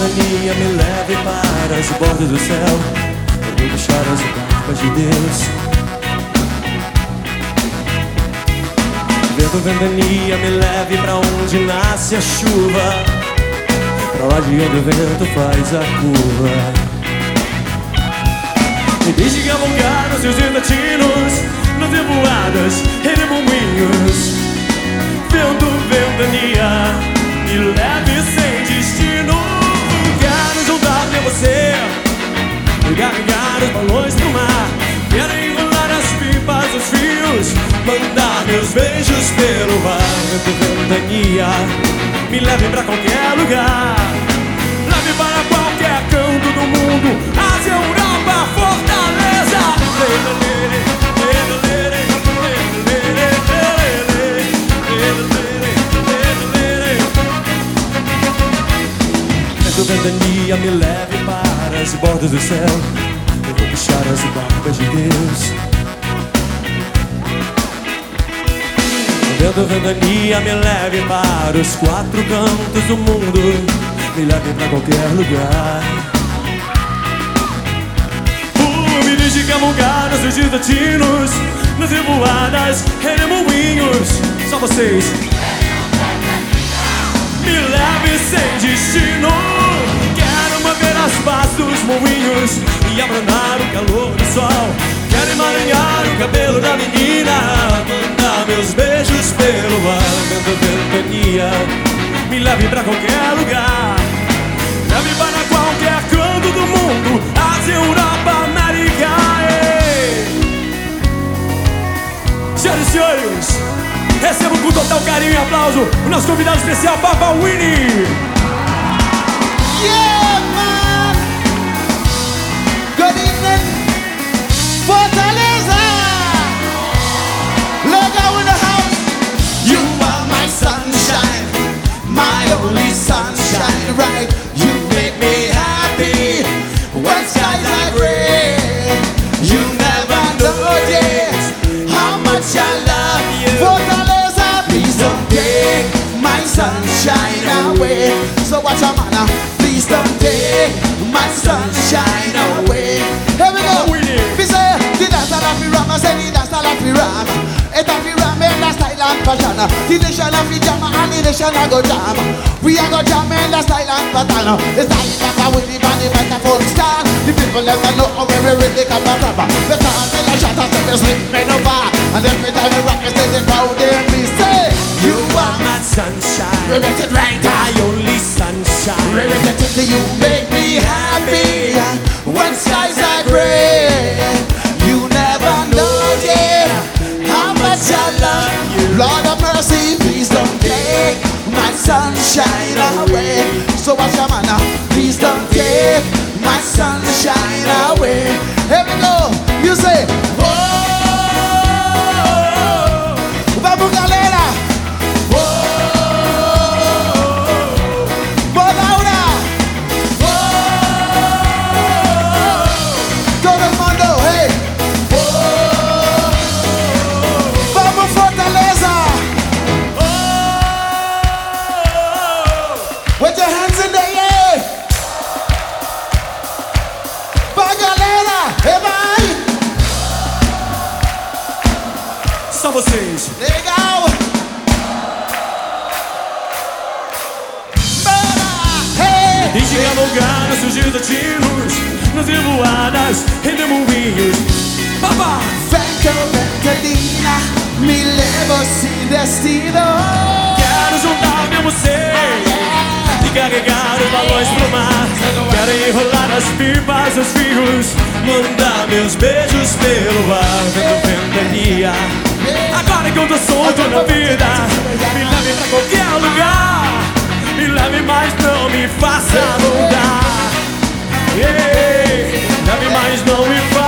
ventania, me leve para as bordas do céu. Eu vou deixar as barcas de Deus. Vento, ventania, me leve pra onde nasce a chuva, pra lá de onde o vento faz a curva. Me deixe cavalgar nos seus destinos, nas revoadas e remoinhos. Vento, ventania, me leve sem destino. Quero juntar-me a você, carregar os balões pro mar. Quero enrolar as pipas, os fios, mandar meus beijos pelo ar. Vento, ventania, me leve pra qualquer lugar. Leve para qualquer canto do mundo, Ásia, Europa, Fortaleza. Vento, ventania, me leve para as bordas do céu. Eu vou puxar as barcas de Deus. Vento, ventania, me leve para os quatro cantos do mundo, me leve pra qualquer lugar. Me deixe cavalgar nos seus destinos, nas revoadas e remoinhos. Só vocês. Me leve sem destino. Quero mover as pás dos moinhos e abranar o calor do sol. Quero emaranhar o cabelo da menina, mandar meus beijos pelo ar. Vento, ventania, me leve pra qualquer lugar. Leve para qualquer canto do mundo, Ásia, Europa, América. Senhoras e senhores, recebo com total carinho e aplauso o nosso convidado especial, Papa Winnie. Yeah, man! Good evening, Fortaleza! Legal in the house! You are my sunshine, my only sunshine, right? You make me happy when skies are gray. You never know yet how much I love you. Fortaleza, please don't take my sunshine away. So watch your manner, please don't take my sunshine away. Here we go. We say the dance that we ram, I say the dance that we ram. It a fi ram in the style and fashion. The nation of the jam and the nation a go jam. We a go jam in the style and pattern. The style that we live and the microphone stand. The people let them know where we really come from. The time in the shot and the sleep made over. And every time we rock, we say the crowd there we say, you are my sunshine, we make it right. my only sunshine. You make me happy when skies are gray. You never know, yeah, how much I love you. Lord of mercy, please don't take my sunshine away. So watch your manner, please don't take my sunshine away. Here we go, you say, oh, vamos galera. Só vocês. Legal! Deixe cavalgar nos seus destinos, nas revoadas e remoinhos. Papá! Vento, ventania, me levo sem destino. Quero juntar-me a você e carregar os balões pro mar. Quero enrolar as pipas, os fios, mandar meus beijos pelo ar. Vento, ventania, agora que eu tô solto na vida, me leve pra qualquer lugar. Me leve, mas não me faça mudar. Leve, mas não me faça